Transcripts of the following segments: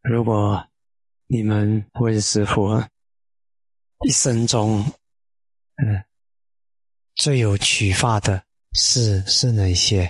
如果你们问师父一生中最有启发的事是哪些？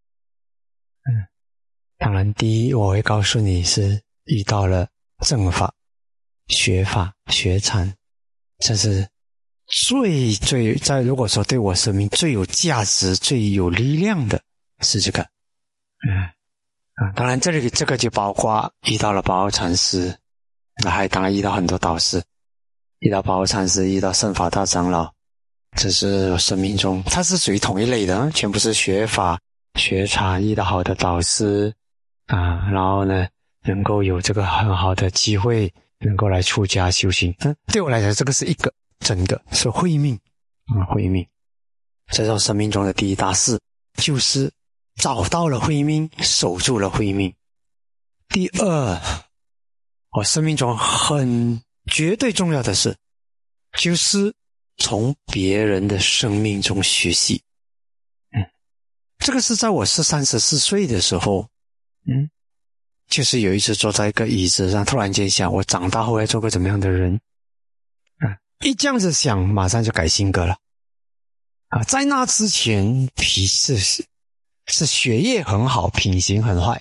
当然第一我会告诉你是遇到了正法、学法、学禅，这是最如果说对我生命最有价值、最有力量的是这个。当然这个就包括遇到了宝奥禅师，还当然遇到很多导师，遇到宝奥禅师，遇到圣法大长老，这是我生命中它是属于同一类的，全部是学法学禅，遇到好的导师然后呢能够有这个很好的机会能够来出家修行。对我来讲这个是一个整个是慧命慧命。这是我生命中的第一大事，就是找到了慧命，守住了慧命。第二，我生命中很绝对重要的事，就是从别人的生命中学习。这个是在我13、14岁的时候，就是有一次坐在一个椅子上，突然间想我长大后要做个怎么样的人。一这样子想，马上就改性格了。在那之前是学业很好，品行很坏，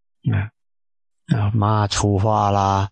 骂粗话啦，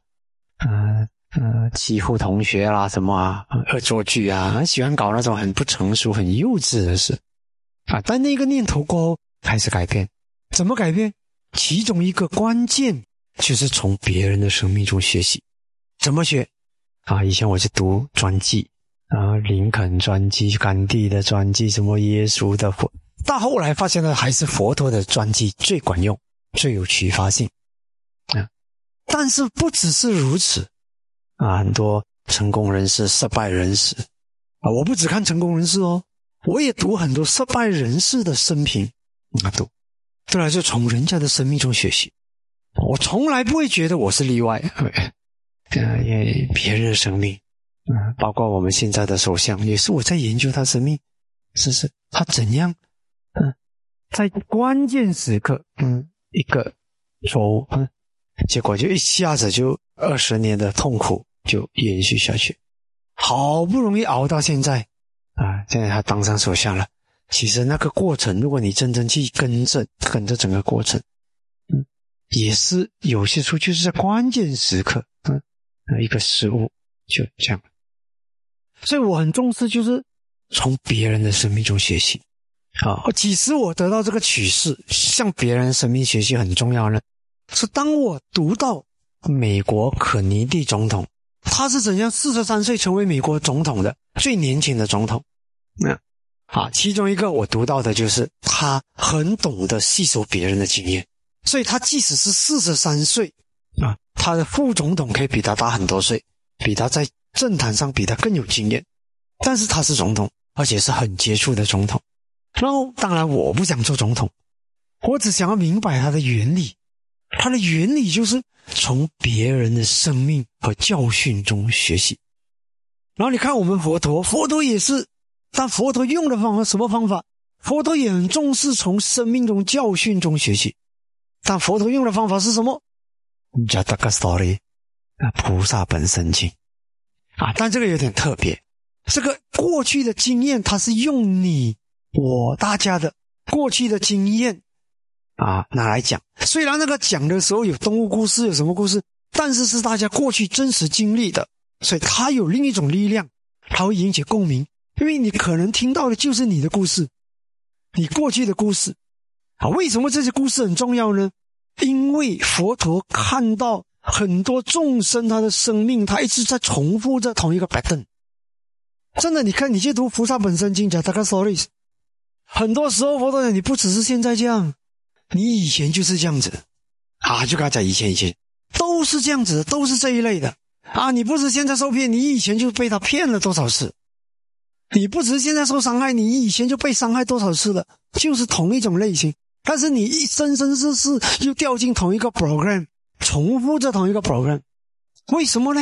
欺负同学啦，什么恶作剧很喜欢搞那种很不成熟、很幼稚的事但那个念头过后开始改变。怎么改变？其中一个关键就是从别人的生命中学习。怎么学？以前我是读传记林肯传记、甘地的传记，什么耶稣的到后来发现了还是佛陀的传记最管用，最有启发性但是不只是如此很多成功人士、失败人士我不只看成功人士我也读很多失败人士的生平读，对来就从人家的生命中学习。我从来不会觉得我是例外因为别人的生命包括我们现在的首相也是我在研究他生命，是他怎样在关键时刻一个错误结果就一下子就20年的痛苦就延续下去，好不容易熬到现在现在他当上首相了。其实那个过程如果你真正去跟着整个过程也是有些处就是在关键时刻一个失误就这样。所以我很重视就是从别人的生命中学习其实我得到这个启示，向别人生命学习很重要呢，是当我读到美国肯尼迪总统，他是怎样43岁成为美国总统的，最年轻的总统其中一个我读到的就是他很懂得吸收别人的经验，所以他即使是43岁他的副总统可以比他大很多岁，比他在政坛上比他更有经验，但是他是总统，而且是很杰出的总统。然后当然我不想做总统，我只想要明白他的原理。他的原理就是从别人的生命和教训中学习。然后你看我们佛陀也是，但佛陀用的方法什么方法？佛陀也很重视从生命中教训中学习，但佛陀用的方法是什么？Jataka Story 菩萨本身经但这个有点特别，这个过去的经验它是用大家的过去的经验拿来讲，虽然那个讲的时候有动物故事有什么故事，但是是大家过去真实经历的，所以它有另一种力量，它会引起共鸣，因为你可能听到的就是你的故事，你过去的故事为什么这些故事很重要呢？因为佛陀看到很多众生他的生命他一直在重复着同一个 pattern。 真的，你看你去读菩萨本身经讲 Taka Stories， 很多时候佛陀讲你不只是现在这样，你以前就是这样子就跟他讲以前都是这样子的，都是这一类的你不是现在受骗，你以前就被他骗了多少次，你不只是现在受伤害，你以前就被伤害多少次了，就是同一种类型，但是你一生生世世又掉进同一个 program， 重复着同一个 program。 为什么呢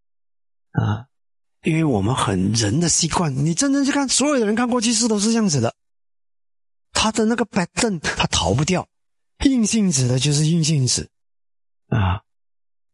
因为我们很人的习惯，你真正去看所有的人看过去式都是这样子的，他的那个 pattern 他逃不掉，硬性子的就是硬性子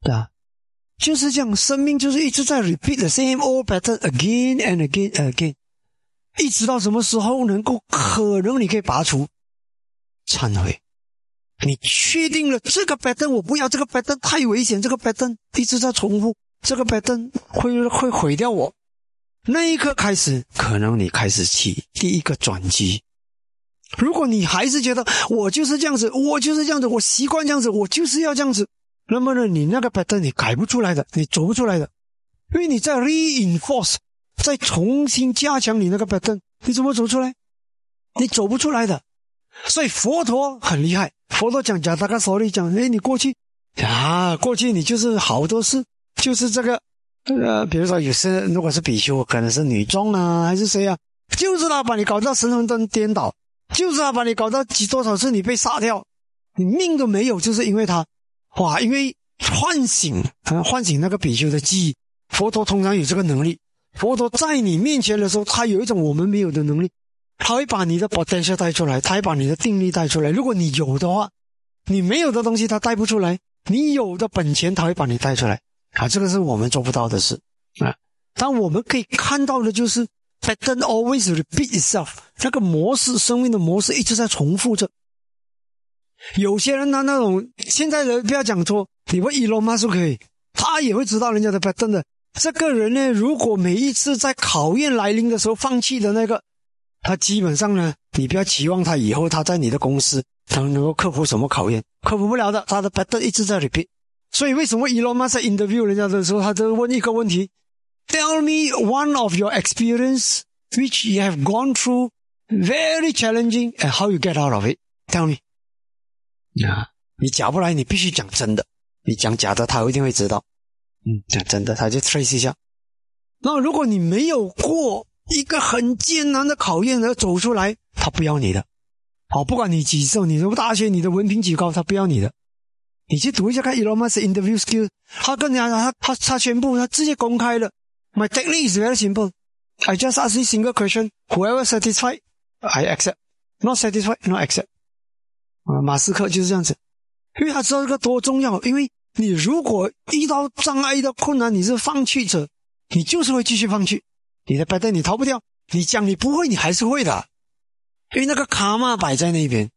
对啊，就是这样，生命就是一直在 repeat the same old pattern again and again and again， 一直到什么时候可能你可以拔除忏悔。你确定了这个 pattern 我不要，这个 pattern 太危险，这个 pattern 一直在重复，这个 pattern 会毁掉我，那一刻开始，可能你开始起第一个转机。如果你还是觉得我就是这样子，我就是这样子，我习惯这样子，我就是要这样子，那么呢，你那个 pattern 你改不出来的，你走不出来的，因为你在 reinforce， 再重新加强你那个 pattern， 你怎么走出来？你走不出来的。所以佛陀很厉害，佛陀讲Jataka Story讲，你过去你就是好多事，就是这个比如说有些如果是比丘，可能是女众啊，还是谁啊，就是他把你搞到神魂灯颠倒，就是他把你搞到多少次你被杀掉，你命都没有，就是因为他因为唤醒那个比丘的记忆。佛陀通常有这个能力，佛陀在你面前的时候，他有一种我们没有的能力，他会把你的 potential 带出来，他会把你的定力带出来。如果你有的话，你没有的东西他带不出来，你有的本钱他会把你带出来这个是我们做不到的事但我们可以看到的就是 pattern always repeat itself， 那个模式，生命的模式一直在重复着。有些人他那种现在人不要讲错，你问Elon Musk可以，他也会知道人家的 pattern 的。这个人呢，如果每一次在考验来临的时候放弃的那个，他基本上呢，你不要期望他以后他在你的公司他能够克服什么考验，克服不了的，他的 pattern 一直在 repeat。 所以为什么 Elon Musk 在 interview 人家的时候，他就问一个问题， Tell me one of your experience which you have gone through very challenging and how you get out of it. Tell me. 你假不来，你必须讲真的，你讲假的他一定会知道。讲真的他就 trace 一下。那如果你没有过一个很艰难的考验而走出来，他不要你的。不管你几岁，你的大学你的文凭几高，他不要你的。你去读一下看 Elon Musk interview skill， 他跟人家他宣布，他直接公开了 My technique is very simple. I just ask a single question. Whoever satisfied, I accept. Not satisfied, not accept. 马斯克就是这样子，因为他知道这个多重要。因为你如果遇到障碍的困难，你是放弃者，你就是会继续放弃。你的 pattern 你逃不掉，你讲你不会，你还是会的。因为那个卡玛摆在那边，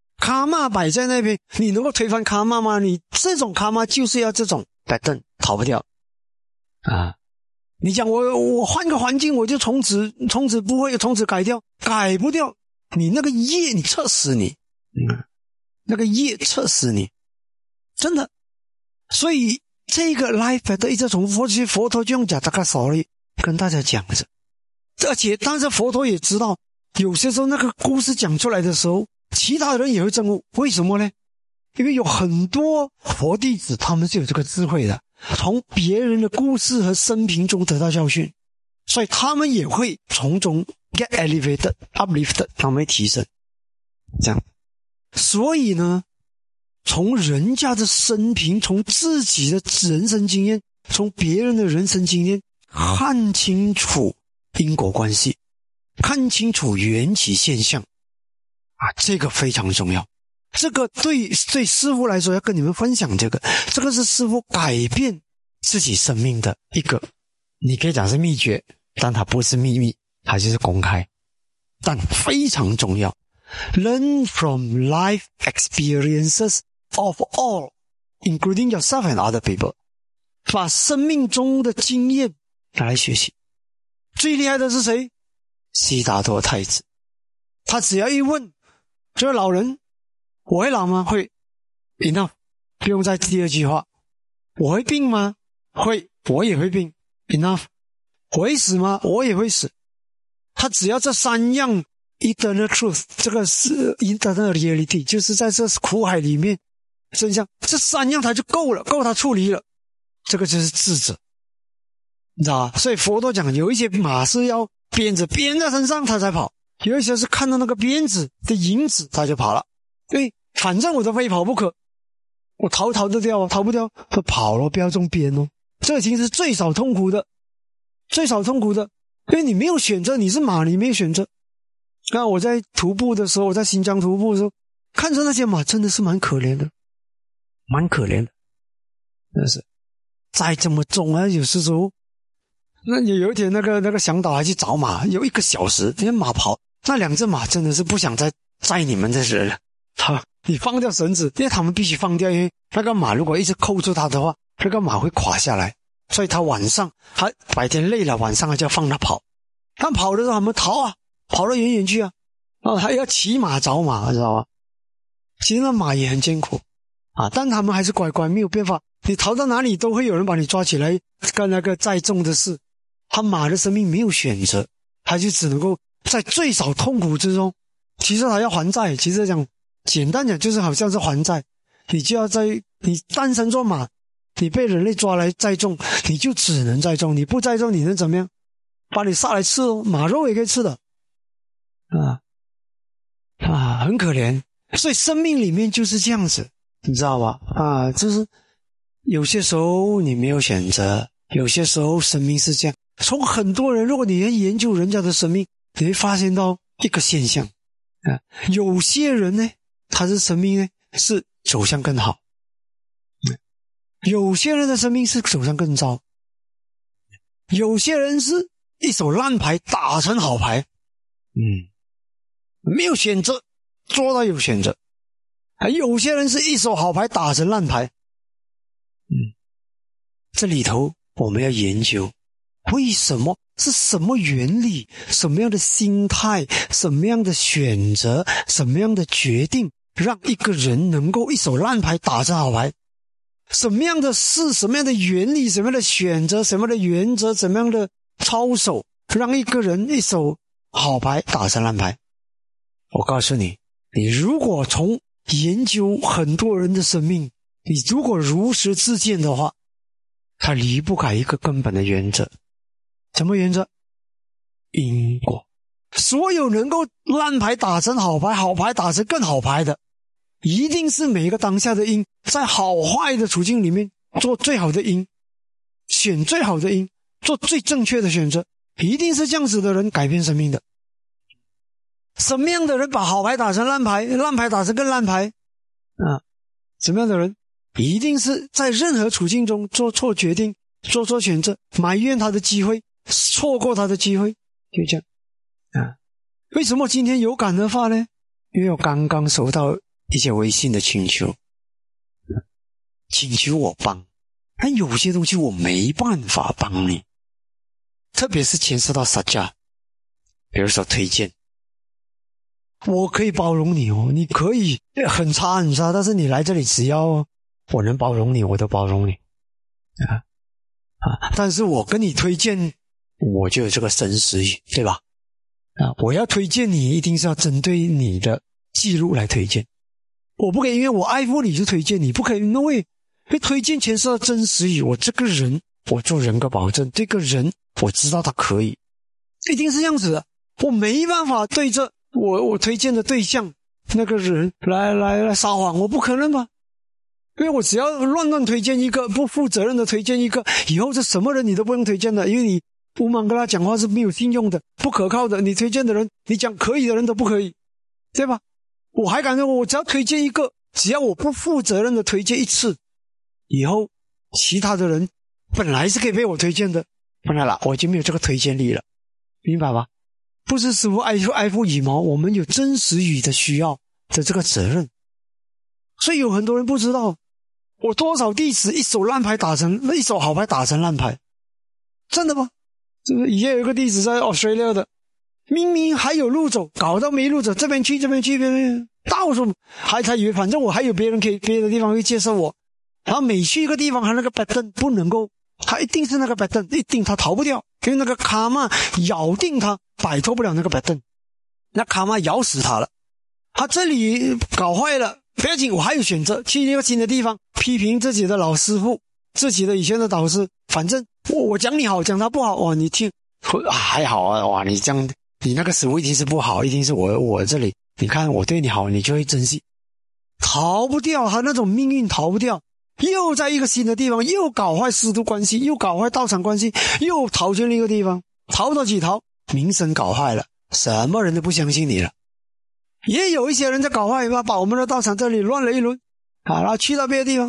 你能够推翻卡玛吗？你这种卡玛就是要这种 pattern， 逃不掉你讲我换个环境，我就从此不会，从此改不掉。你那个业你测死你，那个业测死你，真的。所以这个 life pattern 一直重复，其实佛陀就用Jataka Story跟大家讲着。但是佛陀也知道，有些时候那个故事讲出来的时候，其他人也会证悟。为什么呢？因为有很多佛弟子他们是有这个智慧的，从别人的故事和生平中得到教训，所以他们也会从中 get elevated, uplifted， 他们会提升。这样，所以呢，从人家的生平，从自己的人生经验，从别人的人生经验，看清楚因果关系，看清楚缘起现象这个非常重要。这个对师父来说要跟你们分享这个是师父改变自己生命的一个，你可以讲是秘诀，但它不是秘密，它就是公开，但非常重要。Learn from life experiences of all, including yourself and other people. 把生命中的经验拿来学习。最厉害的是谁？悉达多太子。他只要一问这位老人，我会老吗？会。Enough， 不用再第二句话。我会病吗？会，我也会病。Enough。我会死吗？我也会死。他只要这三样 eternal truth， 这个是 eternal reality， 就是在这苦海里面真相，这三样他就够了，够他处理了。这个就是智者，你知道吧？所以佛陀讲，有一些马是要鞭子鞭在身上他才跑，有一些是看到那个鞭子的影子他就跑了。对，反正我都非跑不可，我逃得掉逃不掉就跑了，不要中鞭哦。这已经是最少痛苦的，因为你没有选择，你是马，你没有选择。刚我在徒步的时候，我在新疆徒步的时候，看着那些马真的是蛮可怜的， 真是载这么重啊，有时候那有一天那个向导还去找马，有1个小时，那马跑，那2只马真的是不想再载你们这些人了。你放掉绳子，因为他们必须放掉，因为那个马如果一直扣住它的话，这个马会垮下来。所以他白天累了，晚上就要放它跑。他跑的时候他们逃啊，跑得远远去啊，还要骑马找马，知道吗？其实那马也很艰苦啊，但他们还是乖乖，没有办法，你逃到哪里都会有人把你抓起来干那个载重的事。他马的生命没有选择，他就只能够在最少痛苦之中，其实他要还债，其实简单讲就是好像是还债。你单身做马，你被人类抓来载重，你就只能载重，你不载重你能怎么样？把你杀来吃哦，马肉也可以吃的很可怜。所以生命里面就是这样子，你知道吧？就是有些时候你没有选择，有些时候生命是这样。从很多人，如果你研究人家的生命，你会发现到一个现象有些人呢，他的生命呢是走向更好，有些人的生命是走向更糟，有些人是一手烂牌打成好牌，没有选择做到有选择，有些人是一手好牌打成烂牌。这里头我们要研究为什么，是什么原理，什么样的心态，什么样的选择，什么样的决定，让一个人能够一手烂牌打成好牌。什么样的事，什么样的原理，什么样的选择，什么样的原则，什么样的操守，让一个人一手好牌打成烂牌。我告诉你，你如果从研究很多人的生命，你如果如实自荐的话，他离不开一个根本的原则。什么原则？因果。所有能够烂牌打成好牌，好牌打成更好牌的，一定是每一个当下的因，在好坏的处境里面做最好的因，选最好的因，做最正确的选择，一定是这样子的人改变生命的。什么样的人把好牌打成烂牌，烂牌打成更烂牌什么样的人一定是在任何处境中做错决定，做错选择，埋怨他的机会，错过他的机会，就这样为什么今天有感而发呢？因为我刚刚收到一些微信的请求我帮，但有些东西我没办法帮你，特别是牵涉到撒价，比如说推荐，我可以包容你你可以很差，但是你来这里只要我能包容你，我都包容你但是我跟你推荐，我就有这个生死语，对吧？我要推荐你，一定是要针对你的记录来推荐，我不可以因为我爱护你就推荐你，不可以，因为推荐牵涉到真实语，我这个人我做人格保证，这个人我知道他可以，一定是这样子的，我没办法对着我推荐的对象那个人来撒谎，我不可能吧？因为我只要乱推荐一个，不负责任的推荐一个，以后这什么人你都不用推荐的，因为你无忙跟他讲话是没有信用的，不可靠的，你推荐的人，你讲可以的人都不可以，对吧？我还敢说我只要推荐一个，只要我不负责任的推荐一次，以后其他的人本来是可以被我推荐的，本来了我已经没有这个推荐力了，明白吧？不是师父爱护羽毛，我们有真实语的需要的这个责任。所以有很多人不知道，我多少弟子一手烂牌打成一手好牌打成烂牌，真的吗？是不是？以前有一个弟子在 Australia 的，明明还有路走，搞到没路走，这边去到处他以为反正我还有别的地方会接受我，然后每去一个地方，他那个白灯不能够，他一定是那个白灯，一定他逃不掉，因为那个卡玛咬定他摆脱不了那个白灯，那卡玛咬死他了。他这里搞坏了不要紧，我还有选择，去一个新的地方批评自己的老师傅，自己的以前的导师，反正我讲你好，讲他不好，哇，你听还好啊，哇，你这样你那个师傅一定是不好，一定是我这里，你看我对你好，你就会珍惜，逃不掉，他那种命运逃不掉，又在一个新的地方又搞坏师徒关系，又搞坏道场关系，又逃去另一个地方，逃到几逃，名声搞坏了，什么人都不相信你了。也有一些人在搞坏，把我们的道场这里乱了一轮然后去到别的地方，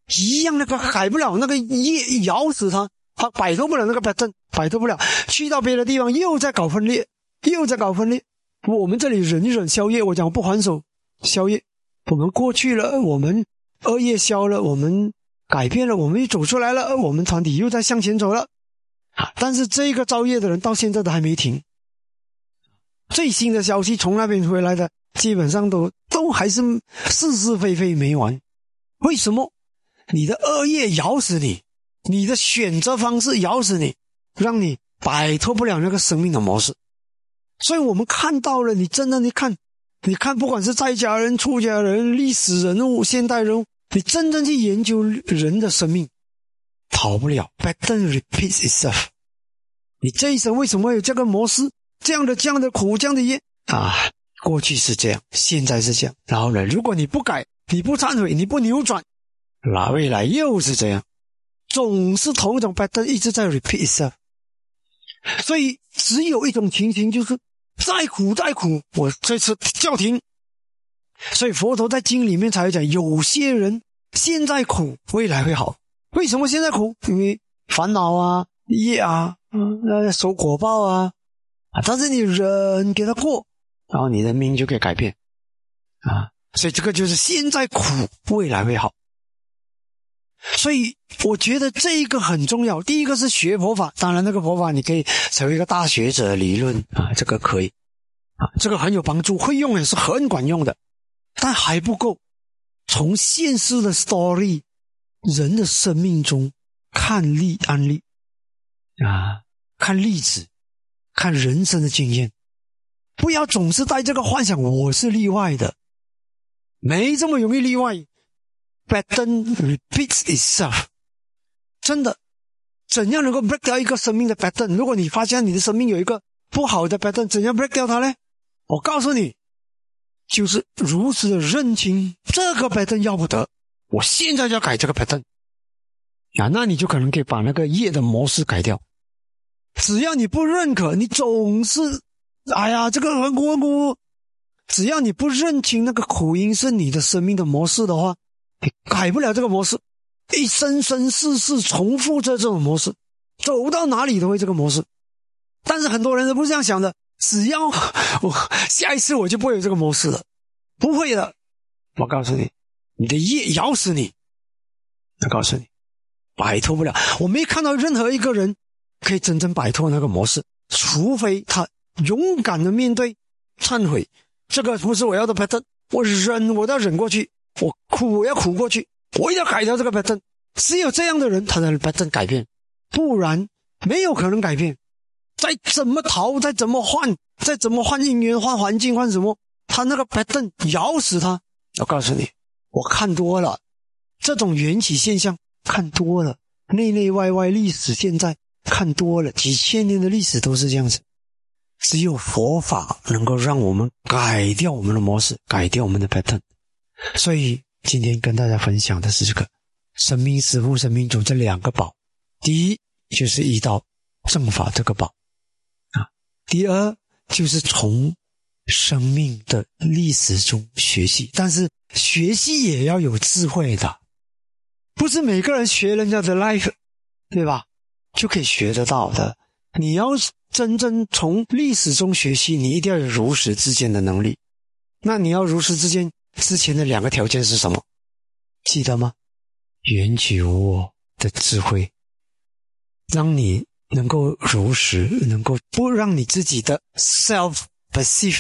一样那个改不了，那个业咬死他，他摆脱不了那个 pattern， 摆脱不了，去到别的地方又在搞分裂，又在搞分裂。我们这里忍一忍消业，我讲不还手消业，我们过去了，我们恶业消了，我们改变了，我们又走出来了，我们团体又在向前走了。但是这个造业的人到现在都还没停，最新的消息从那边回来的基本上都还是是是非非没完。为什么？你的恶业咬死你，你的选择方式咬死你，让你摆脱不了那个生命的模式。所以我们看到了，你真的你看不管是在家人、出家人、历史人物、现代人物，你真正去研究人的生命，逃不了 pattern repeats itself。 你这一生为什么有这个模式，这样的苦，这样的业过去是这样，现在是这样，然后呢，如果你不改，你不忏悔，你不扭转，那未来又是这样，总是同一种 pattern 一直在 repeat itself。 所以只有一种情形，就是再苦，我这次叫停。所以佛陀在经里面才会讲，有些人现在苦，未来会好。为什么现在苦？因为烦恼业受果报但是你忍给他过，然后你的命就可以改变所以这个就是现在苦，未来会好。所以我觉得这一个很重要。第一个是学佛法，当然那个佛法你可以成为一个大学者理论这个可以这个很有帮助，会用也是很管用的，但还不够。从现实的 story 人的生命中看案例看例子，看人生的经验，不要总是带这个幻想我是例外的，没这么容易例外。Pattern repeats itself。 真的，怎样能够 break 掉一个生命的 pattern？ 如果你发现你的生命有一个不好的 pattern， 怎样 break 掉它呢？我告诉你，就是如此的认清这个 pattern 要不得，我现在就要改这个 pattern 那你就可能可以把那个业的模式改掉。只要你不认可，你总是这个很苦，只要你不认清那个苦因是你的生命的模式的话，你改不了这个模式，一生生世世重复着这种模式，走到哪里都会这个模式。但是很多人都不是这样想的，只要我下一次我就不会有这个模式了，不会的。我告诉你，你的业咬死你，我告诉你，摆脱不了。我没看到任何一个人可以真正摆脱那个模式，除非他勇敢的面对忏悔，这个不是我要的 pattern， 我忍，我都要忍过去，我苦我要苦过去，我一定要改掉这个 pattern。 只有这样的人他才能 pattern 改变，不然没有可能改变。再怎么逃，再怎么换，再怎么换因缘，换环境，换什么，他那个 pattern 咬死他。我告诉你，我看多了这种缘起现象，看多了，内内外外历史现在看多了，几千年的历史都是这样子。只有佛法能够让我们改掉我们的模式，改掉我们的 pattern。 所以今天跟大家分享的是这个生命师父、生命主这两个宝。第一就是依到正法这个宝第二就是从生命的历史中学习，但是学习也要有智慧的，不是每个人学人家的 life 对吧就可以学得到的。你要真正从历史中学习，你一定要有如实知见的能力。那你要如实知见之前的两个条件是什么？记得吗？缘起无我的智慧，让你能够如实，能够不让你自己的 self-perceive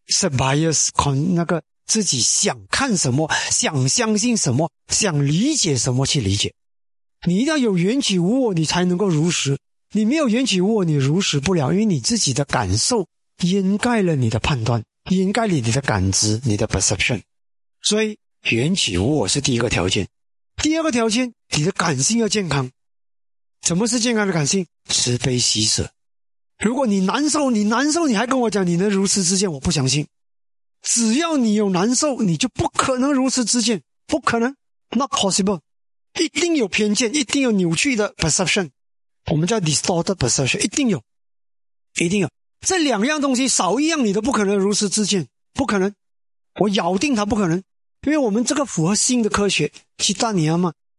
bias 那个自己想看什么，想相信什么，想理解什么去理解。你一定要有缘起无我，你才能够如实。你没有缘起无我，你如实不了，因为你自己的感受掩盖了你的判断，掩盖了你的感知，你的 perception。 所以缘起无我是第一个条件。第二个条件，你的感性要健康。什么是健康的感性？慈悲喜舍。如果你难受你还跟我讲你能如实知见，我不相信。只要你有难受，你就不可能如实知见，不可能， not possible。 一定有偏见，一定有扭曲的 perception， 我们叫 distorted perception， 一定有。这两样东西少一样你都不可能如实知见，不可能，我咬定它不可能。因为我们这个符合新的科学，其他尼亚嘛，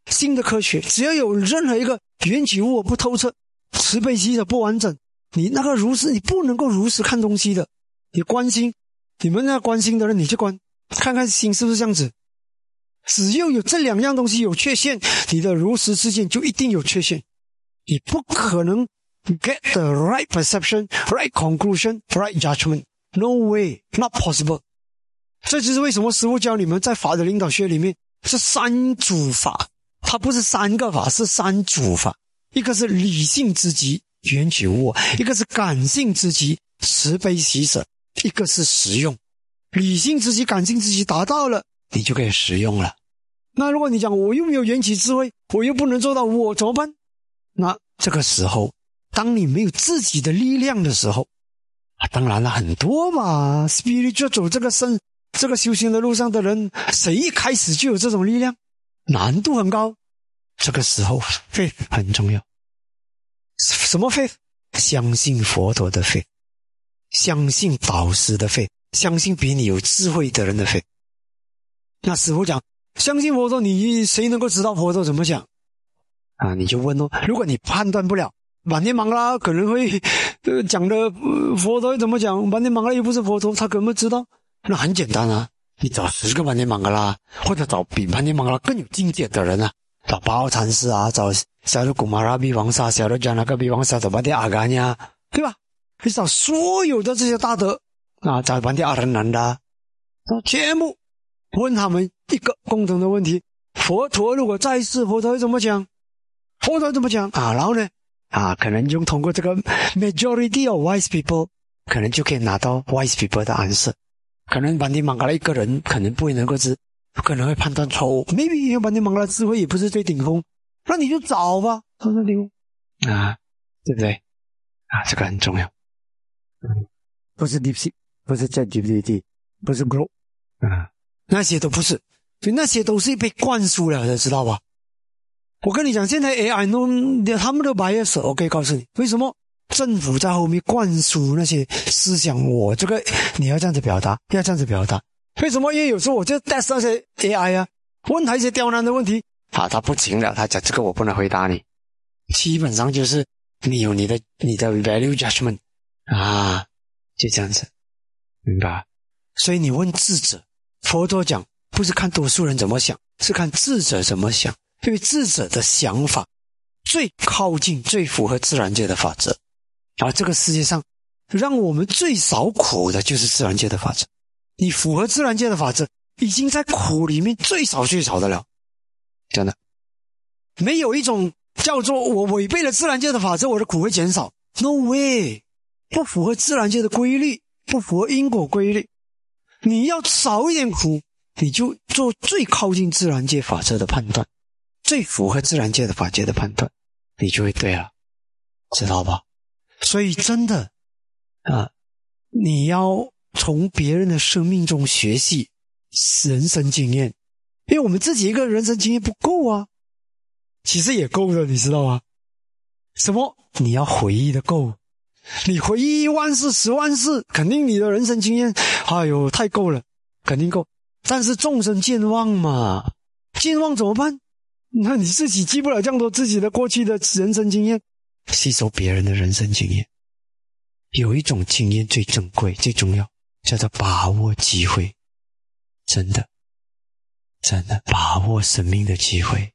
新的科学，只要有任何一个缘起物不透彻，慈悲喜舍不完整，你那个如实，你不能够如实看东西的。你关心，你们那关心的人，你去看看心是不是这样子。只要有这两样东西有缺陷，你的如实事件就一定有缺陷。你不可能 get the right perception, right conclusion, right judgment. No way, not possible. 这就是为什么师父教你们在法的领导学里面是三主法，它不是三个法，是三主法。一个是理性之极缘起无我，一个是感性之极慈悲喜舍，一个是实用。理性之极感性之极达到了，你就可以实用了。那如果你讲我又没有缘起智慧，我又不能做到我怎么办？那这个时候当你没有自己的力量的时候当然了，很多嘛 spiritual 走这个修行的路上的人，谁一开始就有这种力量？难度很高。这个时候 faith 很重要。什么 faith？ 相信佛陀的 faith， 相信导师的 faith， 相信比你有智慧的人的 faith。 那师父讲相信佛陀，你谁能够知道佛陀怎么讲你就问如果你判断不了，满天芒拉可能会讲的佛陀怎么讲，满天芒拉又不是佛陀，他可能知道。那很简单你找10个满天芒拉，或者找比满天芒拉更有境界的人找巴奥禅师找小的古马拉比王萨，小的加那个比王萨，找班迪阿甘呀，对吧？你找所有的这些大德找班迪阿人南的，全部问他们一个共同的问题：佛陀如果在世，佛陀会怎么讲？佛陀怎么讲然后呢可能就通过这个 majority of wise people， 可能就可以拿到 wise people 的 answer。 可能班迪芒嘎拉一个人可能不会能够可能会判断错误 ，maybe 班迪芒嘎拉智慧也不是最顶峰，那你就找吧，对不对这个很重要。不是 DeepSeek， 不是 ChatGPT， 不是 Grok 那些都不是，所以那些都是被灌输了的，知道吧？我跟你讲，现在 AI 他们的 bias， 我可以告诉你为什么政府在后面灌输那些思想，我这个你要这样子表达，要这样子表达。为什么？因为有时候我就 test 那些 AI 问他一些刁难的问题他不行了，他讲这个我不能回答你。基本上就是你有你的 value judgment 就这样子，明白？所以你问智者，佛陀讲不是看多数人怎么想，是看智者怎么想，因为智者的想法最靠近最符合自然界的法则这个世界上让我们最少苦的就是自然界的法则。你符合自然界的法则已经在苦里面最少的了，真的没有一种叫做我违背了自然界的法则我的苦会减少， No way， 不符合自然界的规律，不符合因果规律。你要少一点苦，你就做最靠近自然界法则的判断，最符合自然界的法则的判断，你就会对了，知道吧？所以真的你要从别人的生命中学习人生经验，因为我们自己一个人生经验不够其实也够的，你知道吗？什么？你要回忆的够，你回忆1万次10万次，肯定你的人生经验太够了，肯定够。但是众生健忘嘛，健忘怎么办？那你自己记不了这样多自己的过去的人生经验，吸收别人的人生经验。有一种经验最珍贵最重要，叫做把握机会。真的把握生命的机会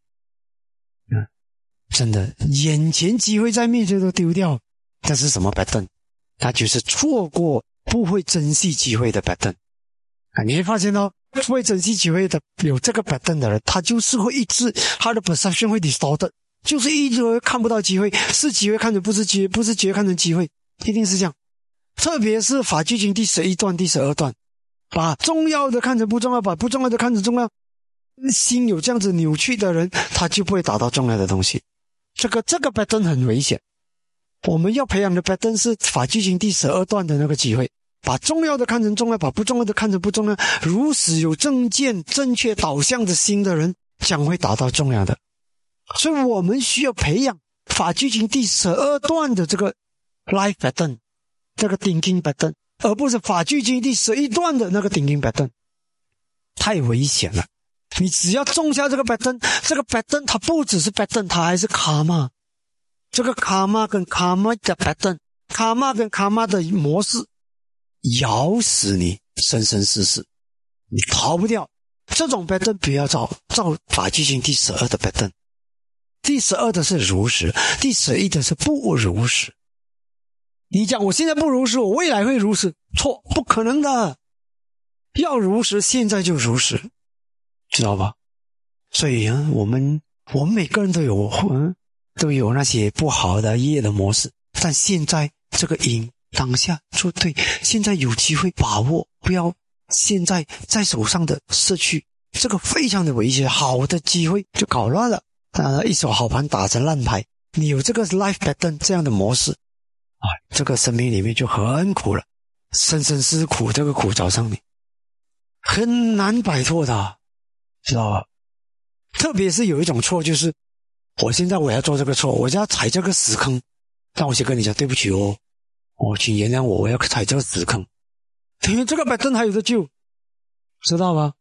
真的眼前机会在面前都丢掉，这是什么 pattern？ 它就是错过不会珍惜机会的 pattern你会发现不会珍惜机会的有这个 pattern 的人，他就是会一直他的 perception 会 distorted， 就是一直会看不到机会，是机会看成不是机会，不是机会看成机会，一定是这样。特别是法句经第11段第12段，把重要的看成不重要，把不重要的看成重要，心有这样子扭曲的人，他就不会达到重要的东西。这个 pattern 很危险。我们要培养的 pattern 是法句经第12段的那个机会，把重要的看成重要，把不重要的看成不重要，如此有正见正确导向的心的人将会达到重要的。所以我们需要培养法句经第12段的这个 life pattern， 这个 thinking pattern， 而不是法句经第11段的那个 thinking pattern。太危险了， 你只要种下这个 pattern， 这个 pattern 它不只是 pattern， 它还是 karma。这个 karma 跟 karma 的 pattern， karma 跟 karma 的模式，咬死你生生世世，你逃不掉。这种 pattern 不要照法纪经第12的 pattern。第12的是如实，第11的是不如实。你讲我现在不如实，我未来会如实，错，不可能的。要如实，现在就如实，知道吧？所以我们每个人都有那些不好的业的模式，但现在这个因当下做对，现在有机会把握，不要现在在手上的失去，这个非常的危险，好的机会就搞乱了，一手好盘打成烂牌。你有这个 life pattern 这样的模式这个生命里面就很苦了，生生世苦，这个苦找上你很难摆脱的，知道吧？特别是有一种错，就是我要做这个错，我就要踩这个死坑，但我先跟你讲对不起请原谅我要踩这个死坑，因为这个pattern还有的救，知道吗？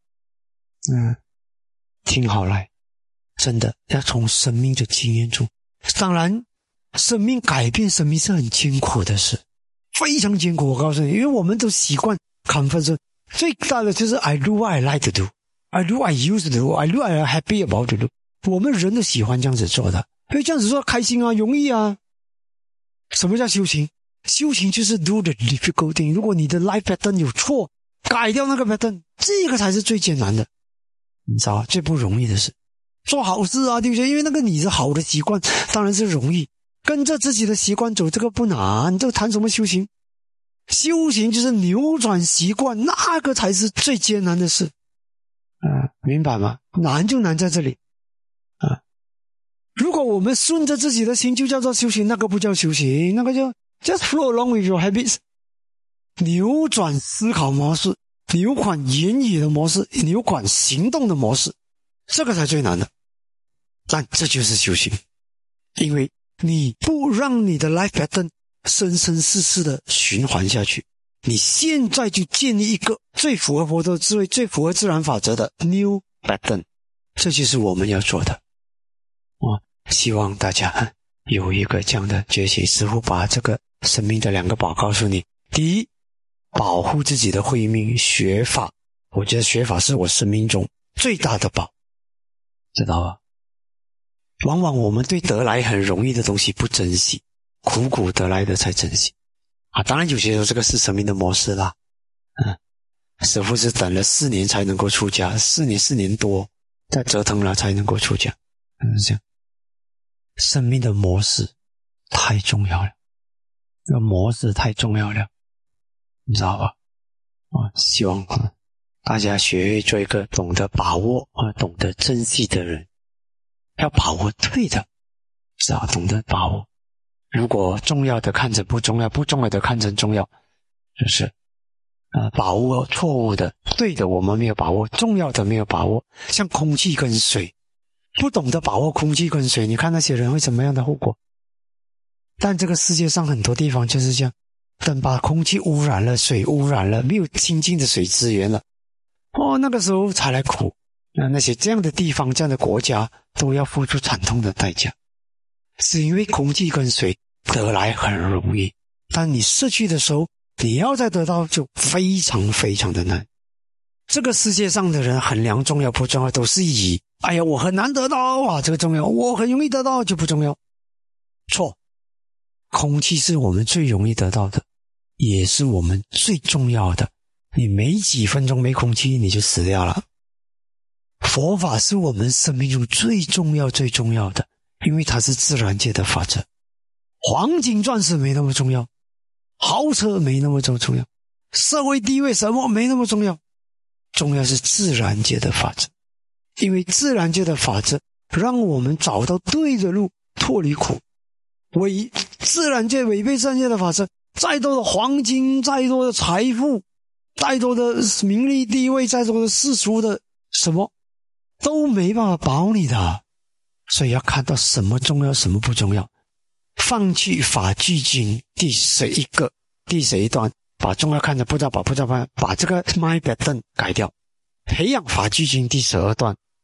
听好来，真的要从生命的经验中，当然生命改变生命是很艰苦的事，非常艰苦，我告诉你，因为我们都习惯 comfort， 最大的就是 I do what I like to do， I do what I used to do， I do what I'm happy about to do。 我们人都喜欢这样子做的，因为这样子做开心啊，容易啊。什么叫修行？修行就是 do the difficult thing。 如果你的 life pattern 有错，改掉那个 pattern， 这个才是最艰难的，你知道最不容易的事。做好事啊，对不对？因为那个你是好的习惯，当然是容易，跟着自己的习惯走，这个不难，这谈什么修行？修行就是扭转习惯，那个才是最艰难的事明白吗？难就难在这里如果我们顺着自己的心就叫做修行，那个不叫修行，那个就 just flow along with your habits。 扭转思考模式，扭转言语的模式，扭转行动的模式，这个才最难的。但这就是修行，因为你不让你的 life pattern 生生世世的循环下去，你现在就建立一个最符合佛陀智慧、最符合自然法则的 new pattern， 这就是我们要做的。希望大家有一个这样的觉醒。师父把这个生命的2个宝告诉你。第一，保护自己的慧命，学法，我觉得学法是我生命中最大的宝，知道吧？往往我们对得来很容易的东西不珍惜，苦苦得来的才珍惜当然有些时候这个是生命的模式啦师父是等了4年才能够出家，4年多再折腾了才能够出家是这样。生命的模式太重要了，这个模式太重要了，你知道吧？希望大家学会做一个懂得把握懂得珍惜的人，要把握对的，知道懂得把握。如果重要的看成不重要，不重要的看成重要，就是把握错误的，对的我们没有把握，重要的没有把握。像空气跟水，不懂得把握空气跟水，你看那些人会怎么样的后果？但这个世界上很多地方就是这样，等把空气污染了，水污染了，没有清净的水资源了那个时候才来苦。那些这样的地方，这样的国家都要付出惨痛的代价，是因为空气跟水得来很容易，但你失去的时候，你要再得到就非常非常的难。这个世界上的人衡量重要不重要，都是以我很难得到这个重要，我很容易得到就不重要。错，空气是我们最容易得到的，也是我们最重要的。你没几分钟没空气你就死掉了。佛法是我们生命中最重要最重要的，因为它是自然界的法则。黄金钻石没那么重要，豪车没那么重要，社会地位什么没那么重要，重要是自然界的法则。因为自然界的法则让我们找到对的路，脱离苦。自然界违背自然界的法则，再多的黄金，再多的财富，再多的名利地位，再多的世俗的什么都没办法保你的。所以要看到什么重要什么不重要。放弃法句经第11段，把重要看成不知道，把不知道把这个 my pattern 改掉，培养法句经第12段，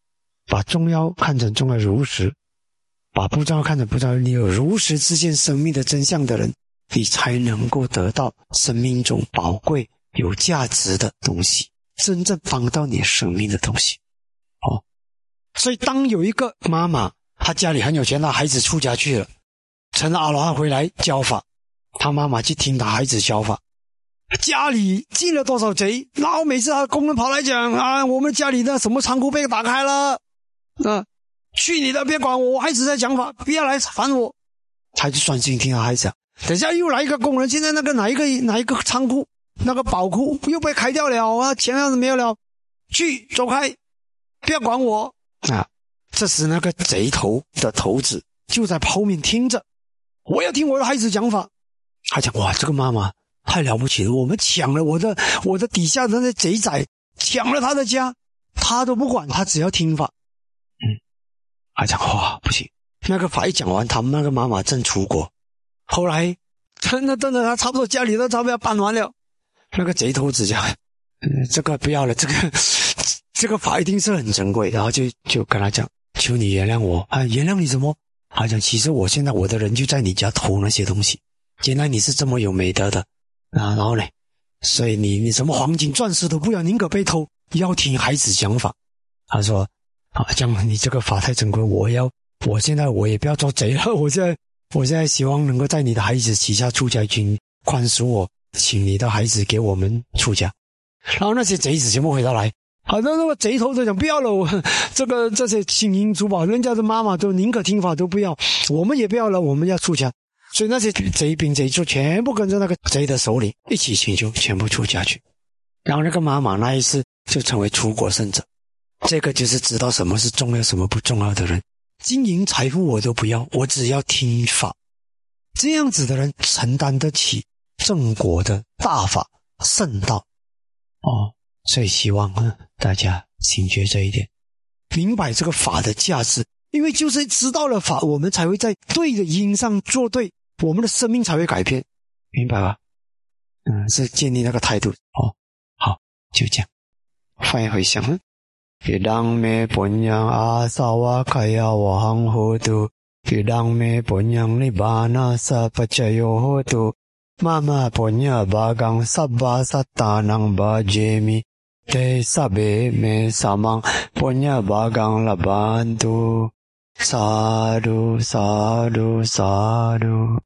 把重要看成重要如实，把不重要看成不重要，你有如实之见生命的真相的人，你才能够得到生命中宝贵有价值的东西，真正帮到你生命的东西。所以当有一个妈妈，她家里很有钱，她孩子出家去了，成了阿罗汉回来教法，她妈妈去听她孩子教法，家里进了多少贼，然后每次她工人跑来讲啊，我们家里的什么仓库被打开了，去你的，别管我孩子在讲法，不要来烦我。她就专心听她孩子，等下又来一个工人，现在那个哪一个仓库那个宝库又被开掉了啊，钱要是没有了，去走开，不要管我啊！这时那个贼头的头子就在后面听着，我要听我的孩子讲法。他讲哇，这个妈妈太了不起了，我们抢了我的底下的那贼仔，抢了他的家，他都不管，他只要听法。他讲哇不行，那个法一讲完，他们那个妈妈正出国，后来真的他差不多家里的钞票办完了，那个贼头子讲这个不要了，这个法一定是很珍贵，然后就跟他讲，求你原谅我啊，原谅你什么？他讲其实我现在我的人就在你家偷那些东西，原来你是这么有美德的啊，然后呢，所以你什么黄金钻石都不要，宁可被偷，要听孩子讲法。他说啊，这样你这个法太珍贵，我现在我也不要做贼了，我现在希望能够在你的孩子旗下出家，请宽恕我，请你的孩子给我们出家。然后那些贼子全部回到来，好的，那个贼头就讲不要了，我这些金银珠宝，人家的妈妈都宁可听法都不要，我们也不要了，我们要出家。所以那些贼兵贼就全部跟着那个贼的首领一起请求，全部出家去。然后那个妈妈那一次就成为出国圣者。这个就是知道什么是重要什么不重要的人，金银财富我都不要，我只要听法。这样子的人承担得起正果的大法圣道。所以希望大家醒觉这一点，明白这个法的价值，因为就是知道了法，我们才会在对的因上做对，我们的生命才会改变，明白吧？是建立那个态度。好，就这样。翻译回向。Bidang me punyang asawa kaya wahang hotu, bidang me punyang nibbana sapacayo hotu, mama punya bagang sabba sattanang bhajemi, te sabe me samang punya bagang labantu. Sadhu, sadhu, sadhu.